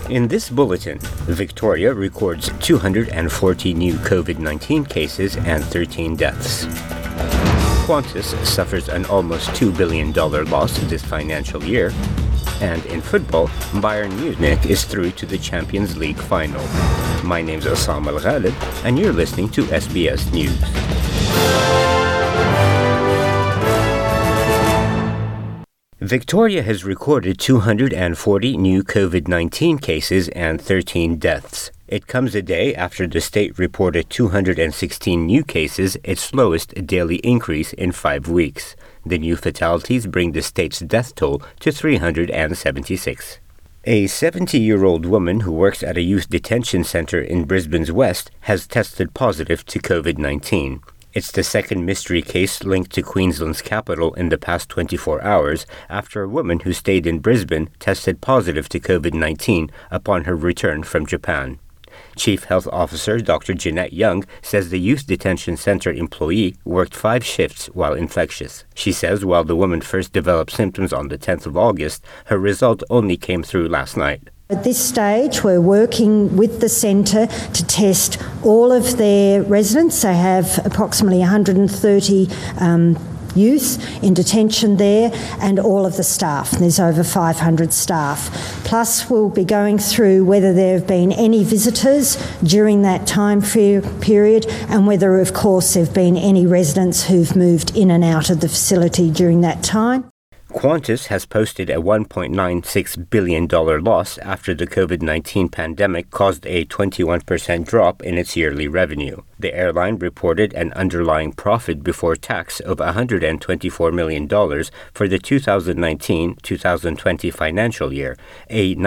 In this bulletin, Victoria records 240 new COVID-19 cases and 13 deaths. Qantas suffers an almost $2 billion loss this financial year. And in football, Bayern Munich is through to the Champions League final. My name's Osam Al-Ghalib, and you're listening to SBS News. Victoria has recorded 240 new COVID-19 cases and 13 deaths. It comes a day after the state reported 216 new cases, its slowest daily increase in 5 weeks. The new fatalities bring the state's death toll to 376. A 70-year-old woman who works at a youth detention center in Brisbane's west has tested positive to COVID-19. It's the second mystery case linked to Queensland's capital in the past 24 hours after a woman who stayed in Brisbane tested positive to COVID-19 upon her return from Japan. Chief Health Officer Dr. Jeanette Young says the youth detention center employee worked 5 shifts while infectious. She says while the woman first developed symptoms on the 10th of August, her result only came through last night. At this stage, we're working with the centre to test all of their residents. They have approximately 130 youth in detention there, and all of the staff. There's over 500 staff. Plus, we'll be going through whether there have been any visitors during that time period, and whether, of course, there have been any residents who've moved in and out of the facility during that time. Qantas has posted a $1.96 billion loss after the COVID-19 pandemic caused a 21% drop in its yearly revenue. The airline reported an underlying profit before tax of $124 million for the 2019-2020 financial year, a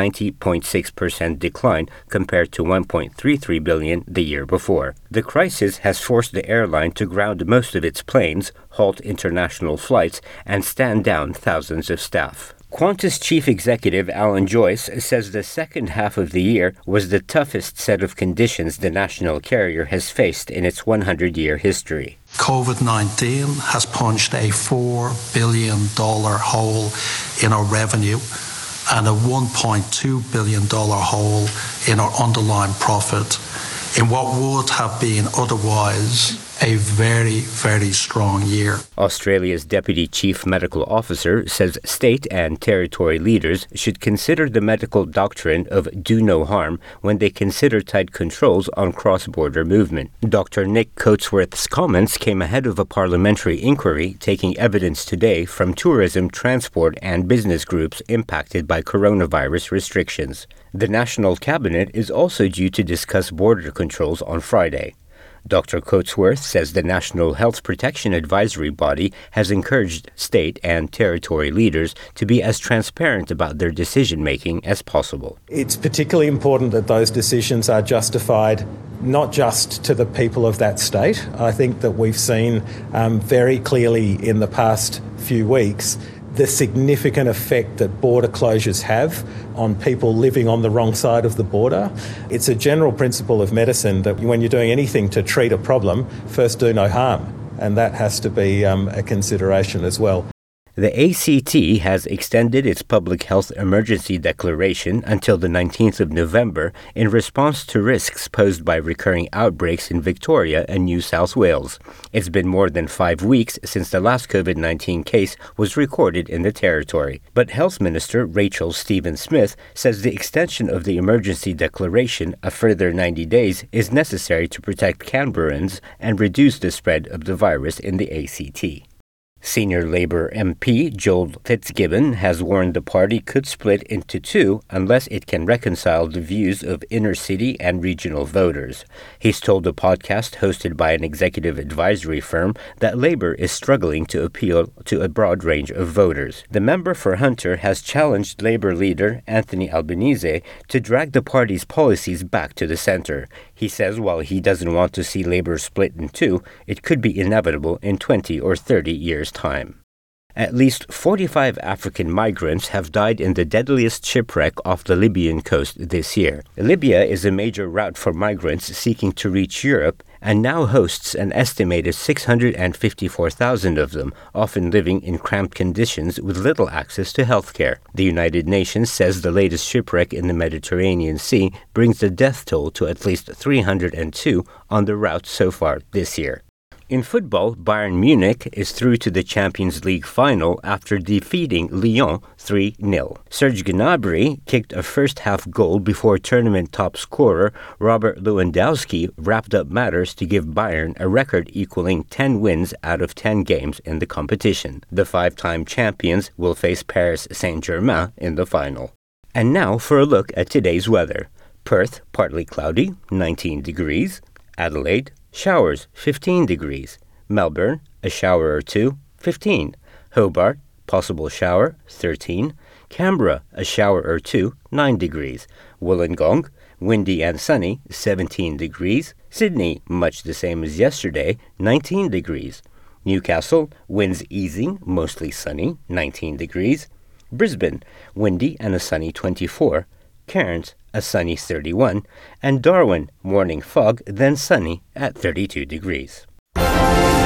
90.6% decline compared to $1.33 billion the year before. The crisis has forced the airline to ground most of its planes, halt international flights, and stand down thousands of staff. Qantas Chief Executive Alan Joyce says the second half of the year was the toughest set of conditions the national carrier has faced in its 100-year history. COVID-19 has punched a $4 billion hole in our revenue and a $1.2 billion hole in our underlying profit in what would have been otherwise a very, very strong year. Australia's Deputy Chief Medical Officer says state and territory leaders should consider the medical doctrine of do no harm when they consider tight controls on cross-border movement. Dr. Nick Coatsworth's comments came ahead of a parliamentary inquiry taking evidence today from tourism, transport, and business groups impacted by coronavirus restrictions. The National Cabinet is also due to discuss border controls on Friday. Dr. Coatsworth says the National Health Protection Advisory Body has encouraged state and territory leaders to be as transparent about their decision-making as possible. It's particularly important that those decisions are justified not just to the people of that state. I think that we've seen very clearly in the past few weeks the significant effect that border closures have on people living on the wrong side of the border. It's a general principle of medicine that when you're doing anything to treat a problem, first do no harm, and that has to be a consideration as well. The ACT has extended its public health emergency declaration until the 19th of November in response to risks posed by recurring outbreaks in Victoria and New South Wales. It's been more than 5 weeks since the last COVID-19 case was recorded in the territory. But Health Minister Rachel Stephen-Smith says the extension of the emergency declaration a further 90 days is necessary to protect Canberrans and reduce the spread of the virus in the ACT. Senior Labour MP Joel Fitzgibbon has warned the party could split into two unless it can reconcile the views of inner-city and regional voters. He's told a podcast hosted by an executive advisory firm that Labour is struggling to appeal to a broad range of voters. The member for Hunter has challenged Labour leader Anthony Albanese to drag the party's policies back to the centre. He says while he doesn't want to see Labour split in two, it could be inevitable in 20 or 30 years' time. At least 45 African migrants have died in the deadliest shipwreck off the Libyan coast this year. Libya is a major route for migrants seeking to reach Europe and now hosts an estimated 654,000 of them, often living in cramped conditions with little access to health care. The United Nations says the latest shipwreck in the Mediterranean Sea brings the death toll to at least 302 on the route so far this year. In football, Bayern Munich is through to the Champions League final after defeating Lyon 3-0. Serge Gnabry kicked a first-half goal before tournament top scorer Robert Lewandowski wrapped up matters to give Bayern a record equaling 10 wins out of 10 games in the competition. The five-time champions will face Paris Saint-Germain in the final. And now for a look at today's weather. Perth, partly cloudy, 19 degrees. Adelaide, showers, 15 degrees. Melbourne, a shower or two, 15. Hobart, possible shower, 13. Canberra, a shower or two, 9 degrees. Wollongong, windy and sunny, 17 degrees. Sydney, much the same as yesterday, 19 degrees. Newcastle, winds easing, mostly sunny, 19 degrees. Brisbane, windy and a sunny 24. Cairns, a sunny 31, and Darwin, morning fog, then sunny at 32 degrees.